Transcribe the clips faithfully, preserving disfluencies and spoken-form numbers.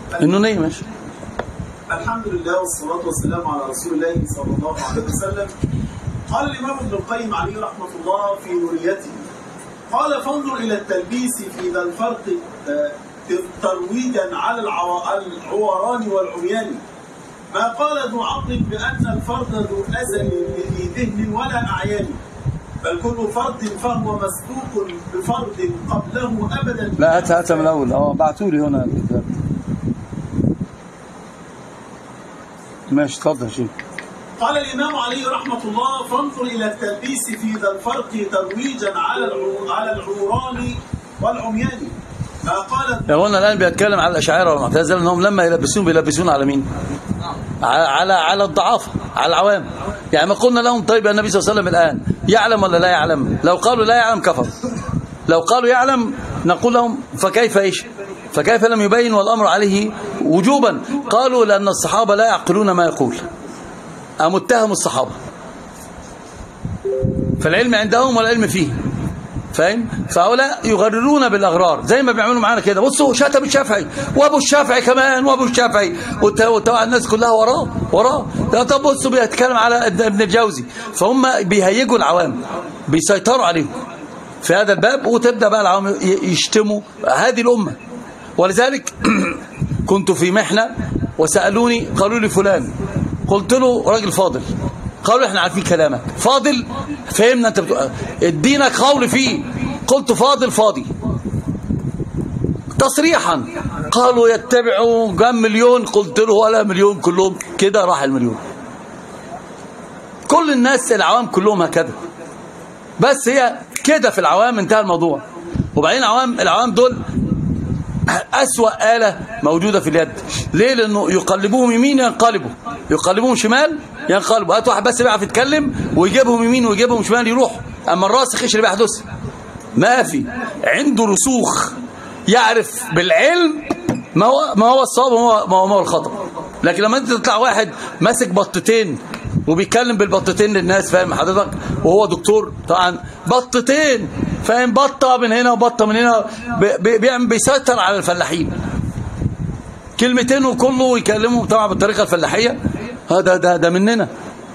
انه نية ماشي. الحمد لله والصلاة والسلام على رسول الله صلى الله عليه وسلم. قال الإمام ابن القيم عليه رحمة الله في نوريته، قال فانظر إلى التلبيس في ذا الفرق ترويجا على العوران والعميان، ما قال ذو عقل بأن الفرد ذو أزل ذي ذهن ولا أعيان، بل كل فرد فهو مسبوق بفرد قبله أبدا. لا هات هات من الأول، اه بعتوا لي هنا الكتاب. ماشي اتفضل شيخ. قال الإمام عليه رحمة الله فانظر إلى التلبيس في ذا الفرق ترويجا على على العوران والعميان، ما قال. يا قلنا الآن بيتكلم على الأشاعرة والمعتزلة أنهم لما يلبسون بيلبسون على مين؟ على على الضعافة، على العوام. يعني ما قلنا لهم طيب النبي صلى الله عليه وسلم الآن يعلم ولا لا يعلم؟ لو قالوا لا يعلم كفر، لو قالوا يعلم نقول لهم فكيف ايش؟ فكيف لم يبين والأمر عليه وجوبا؟ قالوا لأن الصحابة لا يعقلون ما يقول، أمتهم الصحابة، فالعلم عندهم والعلم فيه، فاهم؟ فهؤلاء يغررون بالأغرار زي ما بيعملوا معانا كده. بصوا شتم الشافعي وابو الشافعي كمان وابو الشافعي وطبعا الناس كلها وراه وراه. طب بصوا بيتكلم على ابن الجوزي، فهم بيهيجوا العوام، بيسيطروا عليهم في هذا الباب، وتبدأ بقى العوام يشتموا هذه الأمة. ولذلك كنت في محنة وسألوني قالوا لي فلان، قلت له راجل فاضل، قالوا احنا عارفين كلامك فاضل، فهمنا انت بتقول ادينا قول فيه، قلت فاضل فاضي تصريحا. قالوا يتبعوا كم مليون، قلت له ولا مليون كلهم كده، راح المليون. كل الناس العوام كلهم هكذا، بس هي كده في العوام انتهى الموضوع. وبعدين العوام العوام دول أسوأ آلة موجودة في اليد. ليه؟ لأنه يقلبوهم يمين ينقلبوا، يقلبوهم شمال ينقلبوا. هات واحد بس بيعرف يتكلم ويجيبهم يمين ويجيبهم شمال يروحوا. أما الراسخ ايش اللي بيحدث؟ ما في عنده رسوخ، يعرف بالعلم ما هو ما هو الصواب وما هو ما هو الخطأ. لكن لما انت تطلع واحد ماسك بطتين وبيتكلم بالبطتين للناس، فاهم حضرتك؟ وهو دكتور طبعا، بطتين، فاهم؟ بطه من هنا وبطه من هنا، بيعمل بيسيطر على الفلاحين، كلمتين وكله يكلمهم طبعا بالطريقه الفلاحيه. هذا ده ده مننا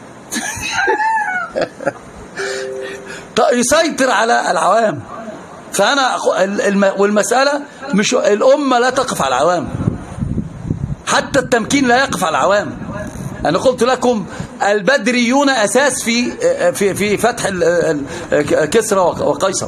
يسيطر على العوام. فانا والمساله مش الامه لا تقف على العوام، حتى التمكين لا يقف على العوام. أنا قلت لكم البدريون أساس في في في فتح كسرى وقيصر.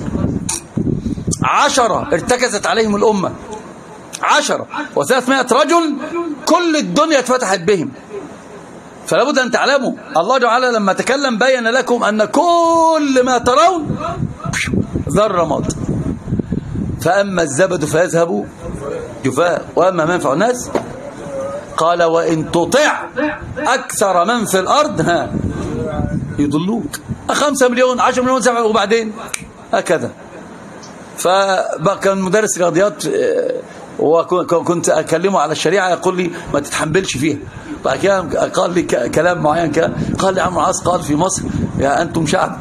عشرة ارتكزت عليهم الأمة، عشرة وثلاثمائة رجل كل الدنيا اتفتحت بهم. فلا بد أن تعلموا الله تعالى لما تكلم بين لكم أن كل ما ترون ذرة ماض، فأما الزبد فيذهب جفاء وأما ما ينفع الناس قال وإن تطع أكثر من في الأرض ها يضلوك. خمسة مليون عشرة مليون سبعة وبعدين هكذا. فبقى كان مدرس رياضيات وكنت أكلمه على الشريعة يقول لي ما تتحملش فيها. بعد كده قال لي كلام معين كده، قال لي عمرو عاص قال في مصر يا أنتم شعب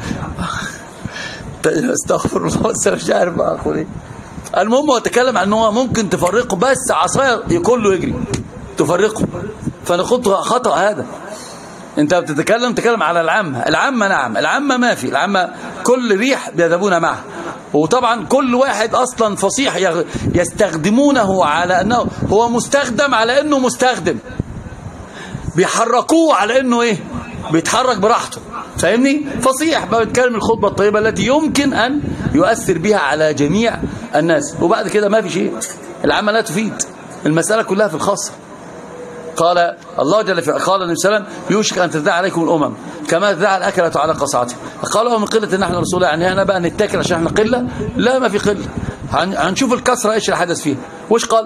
استغفر الله بس مش عارف بقى أقول إيه. المهم هو تكلم عن أنه ممكن تفرقه بس عصاية كله يجري تفرقه. فأنا قلت خطأ هذا. أنت بتتكلم تتكلم على العامة، العامة نعم، العامة ما في، العامة كل ريح بيذهبون معه. وطبعا كل واحد أصلا فصيح يستخدمونه على أنه هو مستخدم، على أنه مستخدم، بيحركوه على أنه إيه بيتحرك براحته، فاهمني؟ فصيح بيتكلم الخطبة الطيبة التي يمكن أن يؤثر بها على جميع الناس. وبعد كده ما في شيء، العامة لا تفيد، المسألة كلها في الخاصة. قال الله جل في قال النبي صلى الله عليه وسلم يوشك أن تدعى عليكم الأمم كما تدعى الأكلة على قصعتها. قالوا من قلة نحن رسول الله، يعني أنا بقى نتاكل عشان احنا قلة؟ لا، ما في قلة. هنشوف الكسرة ايش اللي حدث فيها. وش قال؟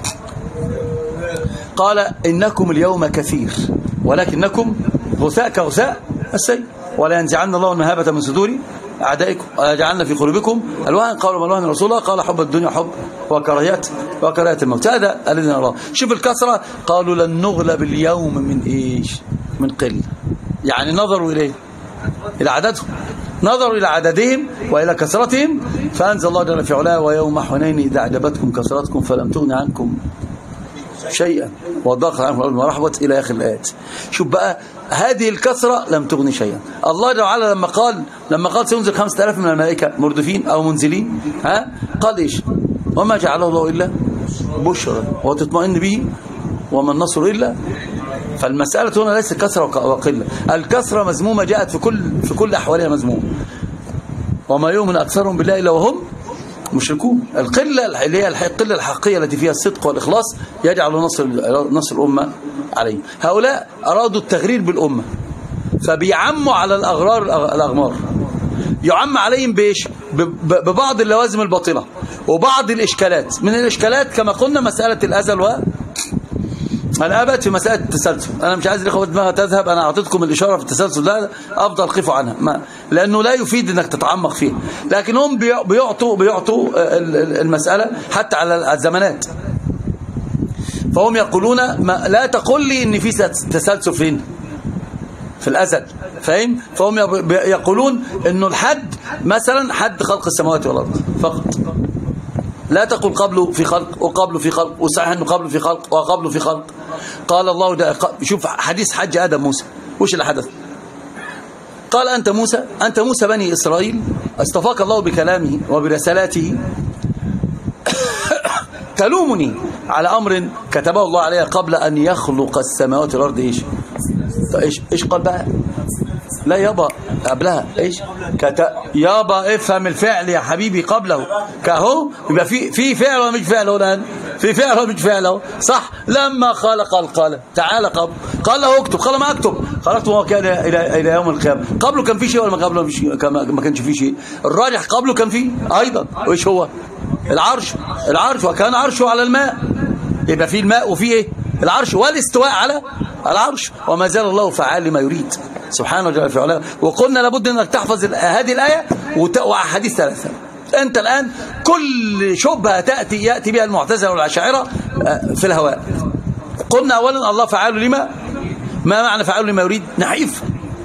قال إنكم اليوم كثير ولكنكم غثاء كغثاء السيل ولا ينزعن الله المهابة من صدور أعدائكم ويجعلنا في قلوبكم الوهن. قالوا ما الوهن رسول الله؟ قال حب الدنيا حب وكراهية وكراهية الموت، هذا الذي نراه. شوف الكسرة، قالوا لن نغلب اليوم من إيش؟ من قلة. يعني نظروا إليه إلى عددهم، نظروا إلى عددهم وإلى كثرتهم، فأنزل الله جل في علاه ويوم حنين إذا أعجبتكم كثرتكم فلم تغن عنكم شيئا وضاقت عليهم الأرض بما رحبت إلى آخر الآيات. شوف بقى هذه الكثرة لم تغني شيئا. الله جل وعلا لما قال لما قال سينزل خمسة آلاف من الملائكة مردفين أو منزلين، ها قال إيش؟ وما جعله الله إلا بشرى وتطمئن به وما النصر إلا. فالمسألة هنا ليست كثرة وقلة، الكثرة مذمومة جاءت في كل في كل أحوالها مذمومة. وما يؤمن أكثرهم بالله إلا وهم مشركون. القلة اللي هي القلة الحقيقية التي فيها الصدق والإخلاص يجعل نصر نصر الأمة عليه. هؤلاء أرادوا التغرير بالأمة فبيعموا على الأغرار الأغمار، يعم عليهم بإيش؟ ببعض اللوازم الباطلة وبعض الإشكالات. من الإشكالات كما قلنا مسألة الأزل و الأبد في مسألة التسلسل. أنا مش عايز الإخوة دماغها تذهب، أنا أعطيتكم الإشارة في التسلسل ده أفضل قفوا عنها ما. لأنه لا يفيد أنك تتعمق فيه، لكن هم بيعطوا بيعطوا المسألة حتى على الزمانات. فهم يقولون ما لا تقول لي إن في تسلسل فين في الأزل، فاهم؟ فهم يقولون إنه الحد مثلا حد خلق السماوات والأرض فقط، لا تقل قبله في خلق وقبله في خلق وصحيح انه قبله في خلق وقبله في خلق. قال الله ده شوف حديث حج آدم موسى وش اللي حدث؟ قال أنت موسى أنت موسى بني إسرائيل اصطفاك الله بكلامه وبرسالاته تلومني على أمر كتبه الله عليه قبل أن يخلق السماوات والأرض. إيش إيش إيش قال بقى؟ لا يابا قبلها ايش كت... يابا افهم الفعل يا حبيبي قبله كهو يبقى في في فعل ولا مش فعل الان في فعل ولا مش فعل صح. لما خلق القلم تعالى قبل قال له اكتب قال ما اكتب خلقت وهو كان الى الى يوم القيامه. قبله كان في شيء ولا ما قبله مش ما كانش في شيء؟ الراجح قبله كان فيه ايضا. وايش هو العرش؟ العرش وكان عرشه على الماء، يبقى في الماء وفي ايه العرش والاستواء على العرش. وما زال الله فعال لما يريد سبحانه وتعالى في علاه. وقلنا لابد انك تحفظ هذه الايه واحاديث ثلاثه. انت الان كل شبهه تاتي ياتي بها المعتزله والاشاعره في الهواء. قلنا اولا الله فعال لما، ما معنى فعال لما يريد؟ نحيف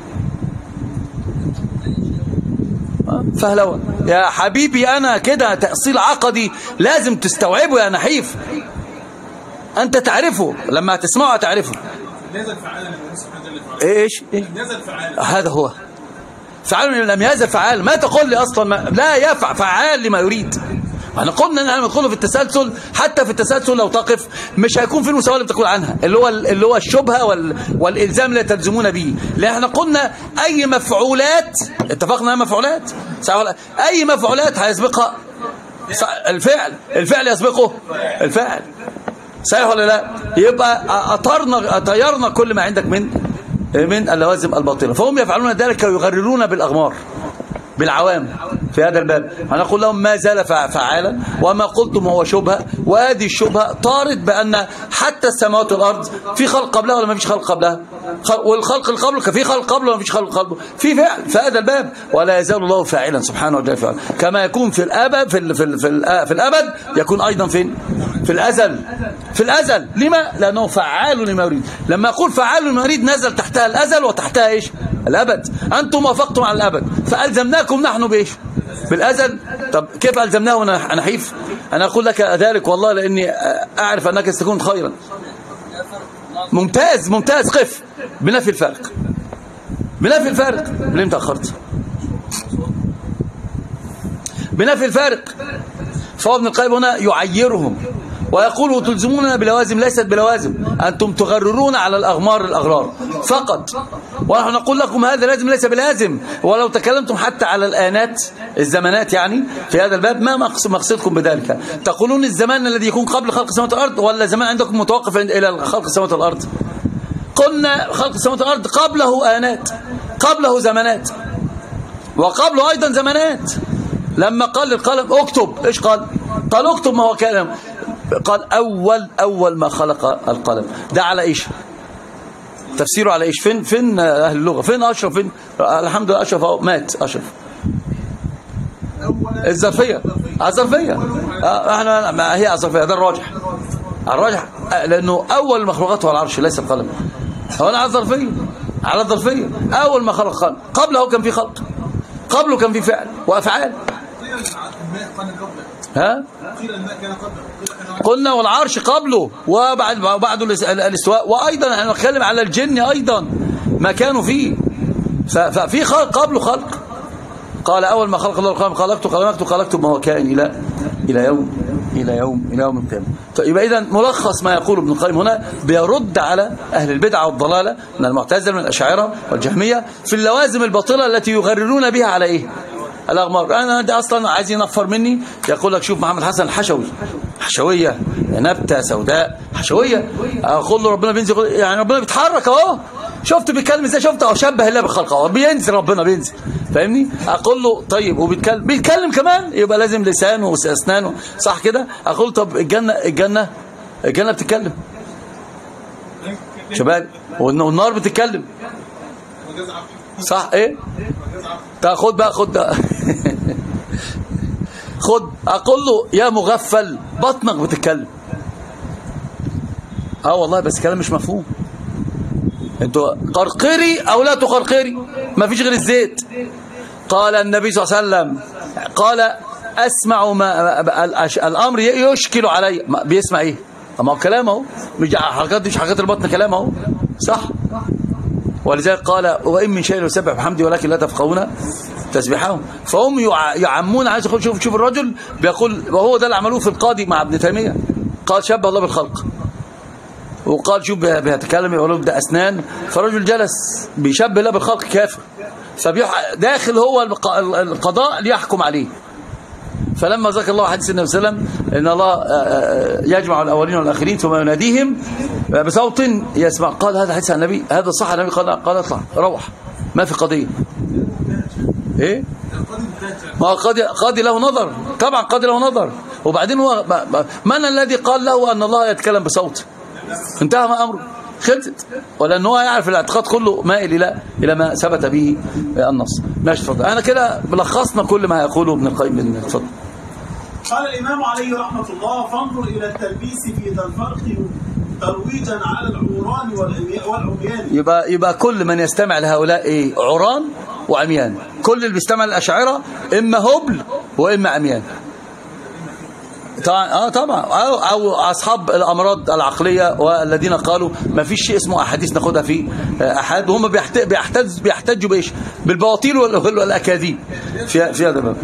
فهلوه يا حبيبي. انا كده تاصيل عقدي لازم تستوعبه يا نحيف، انت تعرفه لما تسمعه تعرفه. نزل فعال ايش ايه نزل فعال هذا هو فعال لم يزل فعال. ما تقول لي اصلا ما لا يفعل فعال لما يريد. احنا قلنا ان احنا ندخل في التسلسل، حتى في التسلسل لو تقف مش هيكون في المساواه اللي بتقول عنها اللي هو اللي هو الشبهه وال... والالزام اللي تلزمون به. لان احنا قلنا اي مفعولات اتفقنا مفعولات اي مفعولات هيسبقها الفعل، الفعل يسبقه الفاعل، صحيح ولا لا؟ يبقى اطرنا طيرنا كل ما عندك من من اللوازم الباطله. فهم يفعلون ذلك ويغررون بالاغمار بالعوام في هذا الباب. انا اقول لهم ما زال فعالا وما قلتم هو شبهه، وهذه الشبهه طارد بان حتى السماوات والارض في خلق قبلها ولا ما فيش خلق قبلها؟ والخلق اللي قبله في خلق قبله ولا ما فيش خلق قبله؟ في فعل في هذا الباب. ولا يزال الله فاعلا سبحانه وتعالى فعلا. كما يكون في الابد في ال في ال في, ال في الابد يكون ايضا فين؟ في الازل. في الازل لما؟ لانه فعال لما يريد. لما اقول فعال لما يريد نزل تحتها الازل وتحتها ايش؟ الابد. انتم وافقتم على الابد فالزمناكم نحن بايش؟ بالازل. طب كيف الزمناه وانا نحيف؟ انا اقول لك ذلك والله لاني اعرف انك ستكون خيرا. ممتاز ممتاز. قف بنفي الفرق بنفي الفرق ليه تاخرت؟ بنفي الفارق. فهو ابن القيم هنا يعيرهم ويقول تلزموننا بلوازم ليست بلوازم، أنتم تغررون على الأغمار الأغرار فقط، ونحن نقول لكم هذا لازم ليس بلازم. ولو تكلمتم حتى على الآنات الزمانات يعني في هذا الباب ما مقصدكم بذلك؟ تقولون الزمان الذي يكون قبل خلق السماوات والأرض ولا زمان عندكم متوقف إلى خلق السماوات والأرض؟ قلنا خلق السماوات والأرض قبله آنات، قبله زمانات، وقبله أيضا زمانات. لما قال للقلم اكتب، ايش قال؟ قال اكتب ما هو كلام. قال أول أول ما خلق القلم. ده على إيش؟ تفسيره على إيش؟ فين فين أهل اللغة؟ فين أشرف؟ فين؟ الحمد لله أشرف أهو مات. أشرف الظرفية، الظرفية احنا ما هي الظرفية. ده الراجح، الراجح لأنه أول المخلوقات هو العرش ليس القلم. هو على الظرفية، على الظرفية أول ما خلق القلم. قبله كان في خلق، قبله كان في فعل وأفعال. ها قلنا والعرش قبله وبعد بعد الاستواء، وايضا احنا نتكلم على الجن ايضا ما كانوا فيه، ففي خلق قبله خلق. قال اول ما خلق الله القلم خلقته خلقته خلقته ما هو كائن الى الى يوم الى يوم الى يوم القيامه. يبقى اذا ملخص ما يقول ابن القيم هنا بيرد على اهل البدعه والضلاله من المعتزله من الاشاعره والجهميه في اللوازم الباطله التي يغررون بها على ايه؟ الاغمار. انا ده اصلا عايز ينفر مني، يقول لك شوف محمد حسن الحشوي حشويه نبته سوداء حشويه، اقول له ربنا بينزل يعني ربنا بيتحرك اهو، شفت بيتكلم ازاي، شفت اهو شبه الله بالخلق اهو بينزل ربنا بينزل، فاهمني؟ اقول له طيب وبيتكلم بيتكلم كمان يبقى لازم لسانه واسنانه صح كده. اقول له طب الجنه الجنه الجنه بتتكلم شباب والنار بتتكلم صح ايه؟ تاخد بقى خد بقى خد. اقول له يا مغفل بطنك بتتكلم. اه والله بس كلام مش مفهوم. انتوا قرقري او لا تقرقري ما فيش غير الزيت. قال النبي صلى الله عليه وسلم قال اسمع ما الامر يشكل علي. بيسمع ايه؟ ما هو كلام اهو، مش حركات مش حركات البطن، كلام اهو صح. ولذلك قال وإن من شيء يسبح بحمده ولكن لا تفقهون تسبيحهم. فهم يعمون. عايز يقول شوف شوف الرجل بيقول، وهو ده اللي عملوه في القاضي مع ابن تيمية، قال شبه الله بالخلق، وقال شوف بيتكلم يقول ده أسنان، فالرجل جلس بيشبه الله بالخلق كافر، فداخل هو القضاء ليحكم عليه. فلما ذكر الله حديث النبي صلى الله عليه وسلم ان الله يجمع الاولين والاخرين ثم يناديهم بصوت يسمع، قال هذا حديث عن النبي، هذا صح النبي، قال قال اطلع روح ما في قضيه. ايه ما قاضي قاضي له نظر، طبعا قاضي له نظر. وبعدين هو من الذي قال له ان الله يتكلم بصوت؟ انتهى ما امره، خلصت. ولان هو يعرف الاعتقاد كله مائل الى الى ما ثبت به النص. ماشي اتفضل. انا كده لخصنا كل ما يقوله ابن القيم. اتفضل. قال الامام عليه رحمه الله فانظر الى التلبيس في ذا الفرق ترويجا على العوران والعميان. يبقى يبقى كل من يستمع لهؤلاء ايه؟ عوران وعميان. كل اللي بيستمع للاشاعره اما هبل واما عميان. طبعا اه طبعا أو, او اصحاب الامراض العقليه والذين قالوا ما فيش شيء اسمه احاديث ناخدها في احاد، وهم بيحتج بيحتجوا بايش؟ بالبواطيل والاكاذيب في في هذا الباب.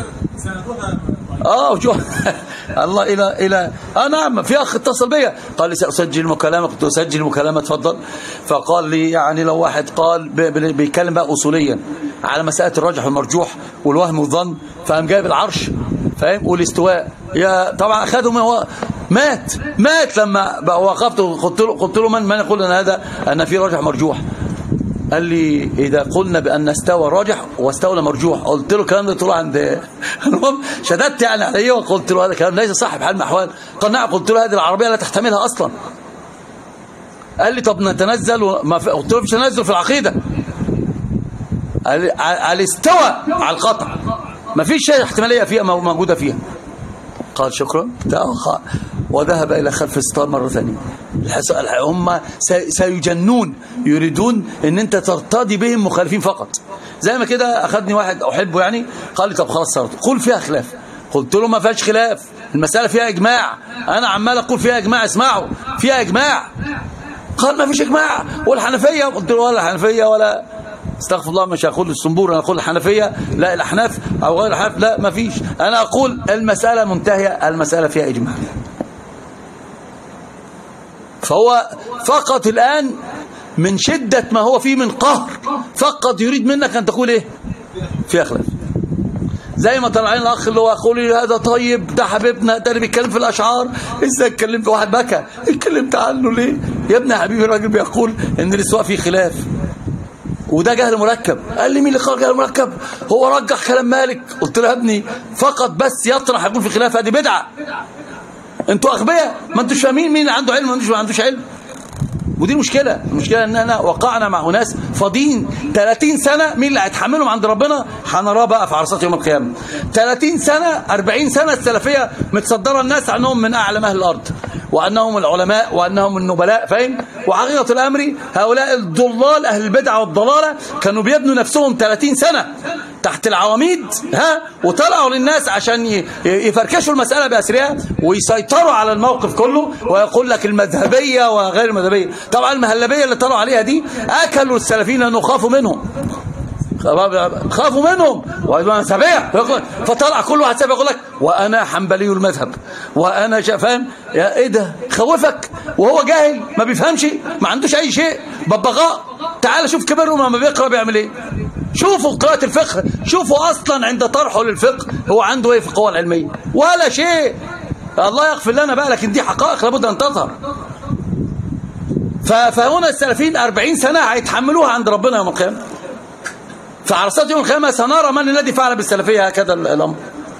اه شو الله الى الى اه نعم. في اخ اتصل بيا قال لي ساسجل مكالمه، كنت اسجل مكالمه اتفضل. فقال لي يعني لو واحد قال بيتكلم بقى اصوليا على مساله الراجح والمرجوح والوهم والظن، فقام جايب العرش فاهم والاستواء، يا طبعا اخذهم هو مات مات لما وقفت قلت له قلت له من من يقول ان هذا ان في راجح مرجوح؟ قال لي اذا قلنا بان استوى راجح واستولى مرجوح. قلت له الكلام ده طلع عند المهم شددت يعني عليه وقلت له هذا الكلام ليس صح بحال من الاحوال. قناع. قلت له هذه العربيه لا تحتملها اصلا. قال لي طب نتنزل وما في... قلت له مش تنزل في العقيده. قال لي على استوى على القطع ما فيش شيء احتماليه فيها موجوده فيها. قال شكرا وذهب الى خلف الستار مره ثانيه. هم سيجنون، يريدون ان انت ترتضي بهم مخالفين فقط. زي ما كده اخذني واحد احبه يعني قال لي طب خلاص صارت قول فيها خلاف. قلت له ما فيهاش خلاف، المساله فيها اجماع. انا عمال اقول فيها اجماع، اسمعوا فيها اجماع. قال ما فيش اجماع والحنفيه. قلت له ولا الحنفيه ولا استغفر الله مش هقول الصنبور، انا اقول الحنفيه لا الاحناف او غير الحناف لا ما فيش. انا اقول المساله منتهيه، المساله فيها اجماع. فهو فقط الان من شده ما هو فيه من قهر فقط يريد منك ان تقول ايه؟ فيها خلاف. زي ما طلعين الاخ اللي هو يقول لي هذا طيب ده حبيبنا ده اللي بيتكلم في الاشعار، ازاي اتكلمت في واحد بكى اتكلمت عنه ليه؟ يا ابني يا حبيبي الراجل بيقول ان الاستواء فيه خلاف وده جهل مركب. قال لي مين اللي قال جهل مركب؟ هو رجح كلام مالك. قلت له يا ابني فقط بس يطرح يقول في خلاف، هذه بدعه. انتوا اغبياء ما انتوش فاهمين مين عنده علم ومين ما عندوش علم. ودي المشكله، المشكله ان احنا وقعنا مع ناس فاضيين ثلاثين سنه. مين اللي هيتحملهم عند ربنا؟ هنراه بقى في عرصات يوم القيامه. ثلاثين سنه أربعين سنه السلفيه متصدره الناس عنهم من اعلم اهل الارض وانهم العلماء وانهم النبلاء، فاهم؟ وحقيقه الامر هؤلاء الضلال اهل البدعه والضلاله كانوا بيبنوا نفسهم ثلاثين سنه تحت العواميد، ها، وطلعوا للناس عشان يفركشوا المسألة بأسرها ويسيطروا على الموقف كله، ويقول لك المذهبية وغير المذهبية. طبعا المهلبية اللي طلعوا عليها دي أكلوا السلفيين لأنه خافوا منهم، خافوا منهم ومذهبية، فطلع كل واحد سابق يقول لك وأنا حنبلي المذهب وأنا فاهم. يا إيه ده؟ خوفك وهو جاهل ما بيفهمش، ما عندوش أي شيء، ببغاء. تعال شوف كبرهم لما بيقرأ بيعمل إيه. شوفوا قراءة الفقه، شوفوا أصلا عند طرحه للفقه هو عنده إيه في القوى العلمية؟ ولا شيء. الله يغفر لنا بقى، لكن دي حقائق لابد أن تظهر. فهنا السلفيين أربعين سنة هيتحملوها عند ربنا يوم القيامة. فعرصات يوم القيامة سنرى من الذي فعل بالسلفية هكذا الأمر.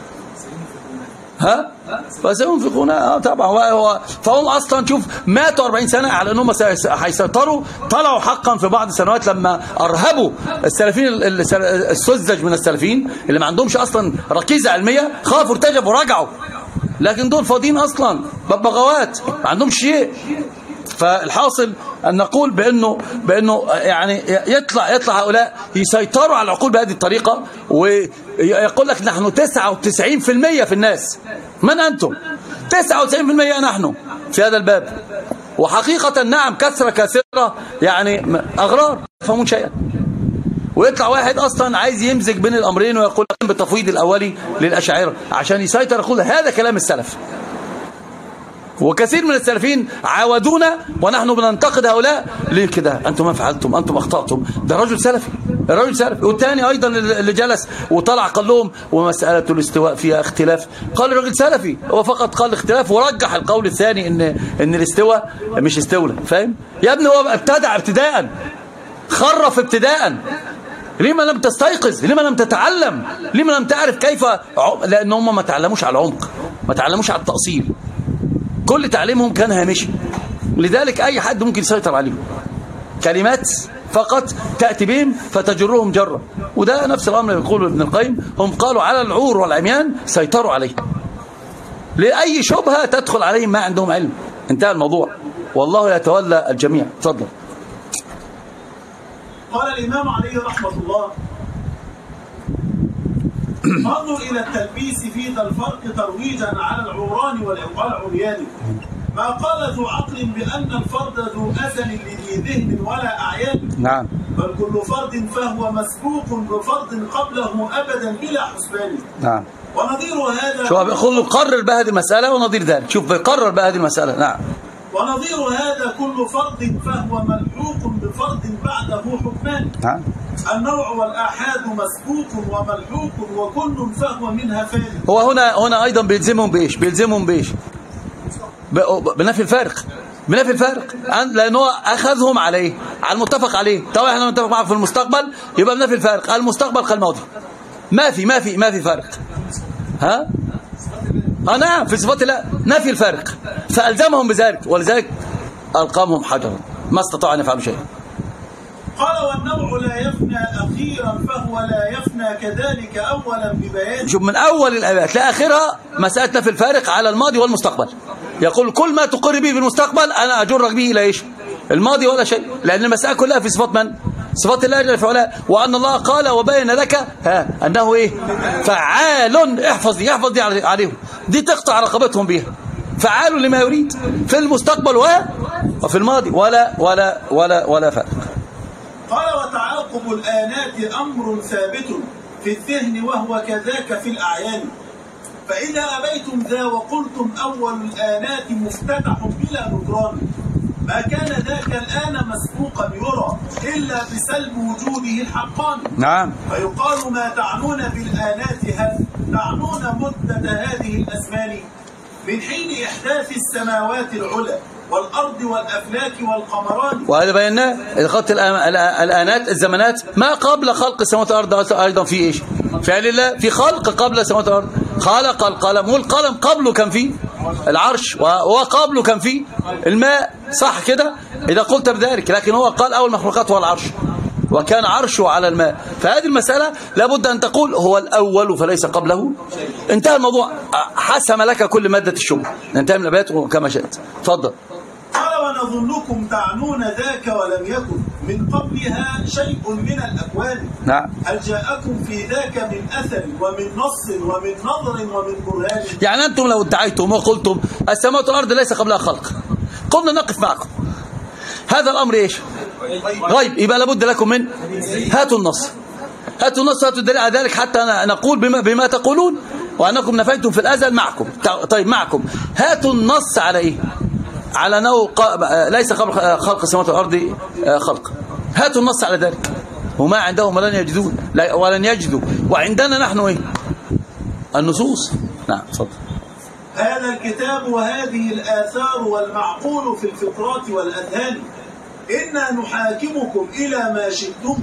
ها؟ فسينفقون اه طبعا. هو فهم اصلا شوف ماتوا أربعين سنة على انهم هيسيطروا. طلعوا حقا في بعض السنوات لما ارهبوا السلفيين السذج من السلفيين اللي ما عندهمش اصلا ركيزة علمية، خافوا ارتجفوا ورجعوا. لكن دول فاضيين اصلا ببغاوات ما عندهمش شيء. فالحاصل أن نقول بأنه بأنه يعني يطلع يطلع هؤلاء يسيطروا على العقول بهذه الطريقة، ويقول لك نحن تسعة وتسعين بالمئة في الناس. من أنتم؟ تسعة وتسعين بالمئة نحن في هذا الباب. وحقيقة نعم كثرة كثيرة يعني أغرار يفهمون شيئا. ويطلع واحد أصلا عايز يمزج بين الأمرين ويقول بالتفويض الأولي للأشاعرة عشان يسيطر، يقول هذا كلام السلف. وكثير من السلفيين عاودونا ونحن بننتقد هؤلاء. ليه كده؟ أنتم ما فعلتم، أنتم أخطأتم. ده رجل سلفي، الرجل سلفي. والثاني أيضا اللي جلس وطلع قال لهم ومسألة الاستواء فيها اختلاف. قال الرجل سلفي، هو فقط قال اختلاف ورجح القول الثاني إن إن الاستواء مش استولى. فاهم؟ يا ابني هو ابتدع ابتداء، خرف ابتداء. لما لم تستيقظ؟ لما لم تتعلم؟ لما لم تعرف كيف؟ لأن هم ما تعلموش على العمق، ما تعلموش على التأصيل. كل تعليمهم كان هامشي، لذلك أي حد ممكن يسيطر عليهم. كلمات فقط تأتي بهم فتجرهم جرة. وده نفس الأمر يقول ابن القيم، هم قالوا على العور والعميان سيطروا عليه. لأي شبهة تدخل عليهم ما عندهم علم، انتهى الموضوع. والله يتولى الجميع. تفضل. قال الإمام عليه رحمة الله: انظر إلى التلبيس في ذا الفرق ترويجا على العوران والعميان. ما قال ذو عقل بأن الفرد ذو أزل لذي ذهن ولا أعيان. نعم. بل كل فرد فهو مسبوق بفرد قبله أبدا بلا حسبان. نعم. ونظير هذا شو بيقول قرر بهذه المسألة ونظير ذلك. شوف بيقرر بهذه المسألة. نعم. ونظير هذا كل فرد فهو ملحوق بفرد بعده حكمان. نعم. النوع والآحاد مسبوق وملحوق وكل فهو منها فارق. هو هنا هنا أيضا بيلزمهم بإيش؟ بيلزمهم بإيش؟ بنفي الفارق. بنفي الفارق لأنه أخذهم عليه، على المتفق عليه. طبعا احنا نتفق معه في المستقبل يبقى بنفي الفارق. المستقبل كالماضي، ما في ما في ما في فارق. ها؟ اه نعم في صفات الله نفي الفارق، فألزمهم بذلك، ولذلك ألقامهم حجرا ما استطاعوا أن يفعلوا شيئا. قال والنوع لا يفنى أخيرا فهو لا يفنى كذلك أولا ببيان. شوف من أول الآيات لآخرها مسألة نفي الفارق على الماضي والمستقبل. يقول كل ما تقر به في المستقبل أنا أجرك به إلى إيش؟ الماضي ولا شيء، لأن المسألة كلها في صفات من؟ صفات الله جل وعلا. وأن الله قال وبين لك ها أنه إيه؟ فعال. احفظ دي، احفظ دي عليهم، دي تقطع رقبتهم بها. فعال لما يريد في المستقبل وفي الماضي ولا ولا ولا ولا فرق. قال وتعاقب الآنات أمر ثابت في الذهن وهو كذاك في الأعيان. فإذا أبيتم ذا وقلتم أول الآنات مفتتح بلا نكران، ما كان ذاك الآن مسبوقا يرى إلا بسلب وجوده الحقان. نعم. فيقال ما تعنون بالآنات هل تعنون مدة هذه الأزمان من حين إحداث السماوات العلى والأرض والأفلاك والقمران. وهذا بيناه خط الآنات الزمانات ما قبل خلق السماوات والأرض أيضا في إيش؟ فعل الله في خلق قبل السماوات والأرض. خلق القلم، والقلم قبله كان فيه العرش، وقبله كان فيه الماء، صح كده إذا قلت بذلك. لكن هو قال أول مخلوقات هو العرش، وكان عرشه على الماء. فهذه المسألة لابد أن تقول هو الأول فليس قبله. انتهى الموضوع، حسم لك كل مادة الشبه. انتهى من الآيات كما شئت. تفضل. قال ونظنكم تعنون ذاك ولم يكن من قبلها شيء من الأكوان. نعم. هل جاءكم في ذاك من أثر ومن نص ومن نظر ومن برهان؟ يعني أنتم لو ادعيتم وقلتم السماوات والأرض ليس قبلها خلق، قلنا نقف معكم. هذا الأمر إيش؟ غيب. يبقى لابد لكم من هاتوا النص، هاتوا النص، هاتوا الدليل على ذلك حتى نقول بما, بما تقولون وأنكم نفيتم في الأزل معكم. طيب معكم، هاتوا النص على إيه؟ على أنه ليس قبل خلق السماوات والأرض خلق. هاتوا النص على ذلك. وما عندهم لن يجدون ولن يجدوا، وعندنا نحن إيه؟ النصوص. نعم تفضل. هذا الكتاب وهذه الآثار والمعقول في الفطرات والأذهان، إنا نحاكمكم إلى ما شئتم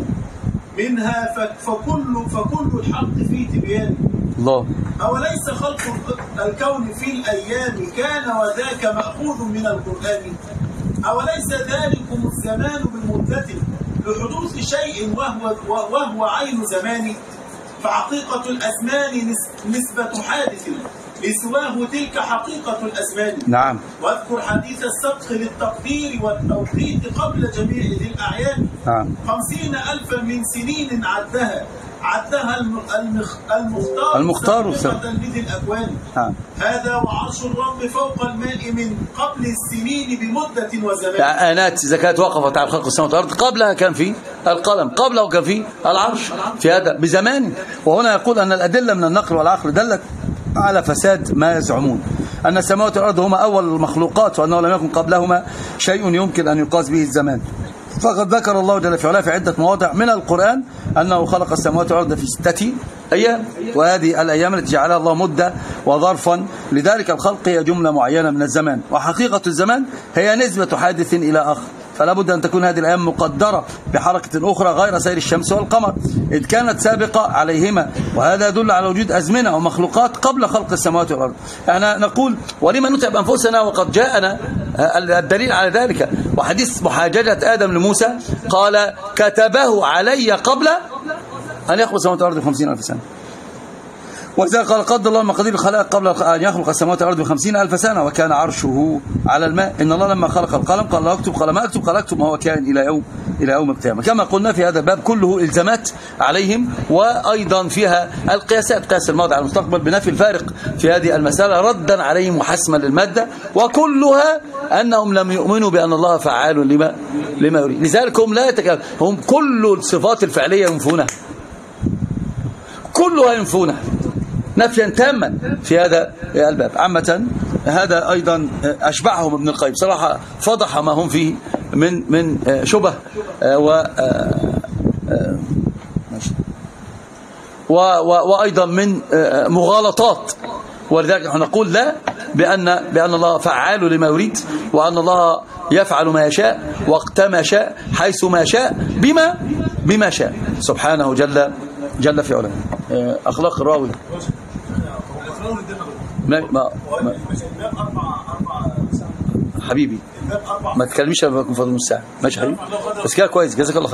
منها فكل فكل الحق في تبيان. الله. أوليس خلق الكون في الأيام كان وذاك مأخوذ من القرآن؟ أوليس ذلكم الزمان بمدة لحدوث شيء وهو, وهو عين زمان؟ فحقيقة الأزمان نسبة حادث لسواه تلك حقيقة الأزمان. نعم. واذكر حديث السبق للتقدير والتوقيت قبل جميع ذي الأعيان. نعم. خمسين ألفا من سنين عدها عدها المخ... المختار المختار لذي الأكوان. نعم. هذا وعرش الرب فوق الماء من قبل السنين بمدة وزمان. آنات زكاة وقفت على خلق السماوات والأرض، قبلها كان في القلم، قبله كان في العرش، في هذا بزمان. وهنا يقول أن الأدلة من النقل والعقل دلت على فساد ما يزعمون أن السماوات والأرض هما أول المخلوقات، وأنه لم يكن قبلهما شيء يمكن أن يقاس به الزمان. فقد ذكر الله جل في علاه في عدة مواضع من القرآن أنه خلق السماوات والأرض في ستة أيام، وهذه الأيام التي جعلها الله مدة وظرفا لذلك الخلق هي جملة معينة من الزمان، وحقيقة الزمان هي نسبة حادث إلى آخر. فلا بد أن تكون هذه الأيام مقدرة بحركة أخرى غير سير الشمس والقمر، إذ كانت سابقة عليهما، وهذا يدل على وجود أزمنة ومخلوقات قبل خلق السماوات والأرض. أنا نقول ولما نتعب أنفسنا وقد جاءنا الدليل على ذلك. وحديث محاججة آدم لموسى قال كتبه علي قبل أن يخلق السماوات والأرض بخمسين ألف سنة. وإذا قال قدر الله المقادير الخلائق قبل أن يخلق السماوات والأرض بخمسين ألف سنة وكان عرشه على الماء. إن الله لما خلق القلم قال له اكتب، قال ما أكتب، قال اكتب ما هو كائن إلى يوم إلى يوم القيامة. كما قلنا في هذا الباب كله إلزامات عليهم، وأيضا فيها القياسات، قياس الماضي على المستقبل بنفي الفارق في هذه المسألة ردا عليهم وحسما للمادة، وكلها أنهم لم يؤمنوا بأن الله فعال لما لما يريد. لذلك هم لا يتكلم، هم كل الصفات الفعلية ينفونها، كلها ينفونها نفيا تاما في هذا الباب. عامة هذا أيضا أشبعهم ابن القيم صراحة، فضح ما هم فيه من من شبه و وأيضا من مغالطات. ولذلك نحن نقول لا، بأن بأن الله فعال لما يريد، وأن الله يفعل ما يشاء وقت ما شاء حيث ما شاء بما بما شاء سبحانه جل جل في علاه. أخلاق الراوي ما ما ما حبيبي ما تكلميش لما يكون فاضل نص ساعة. ماشي حبيبي، بس كده كويس، جزاك الله خير.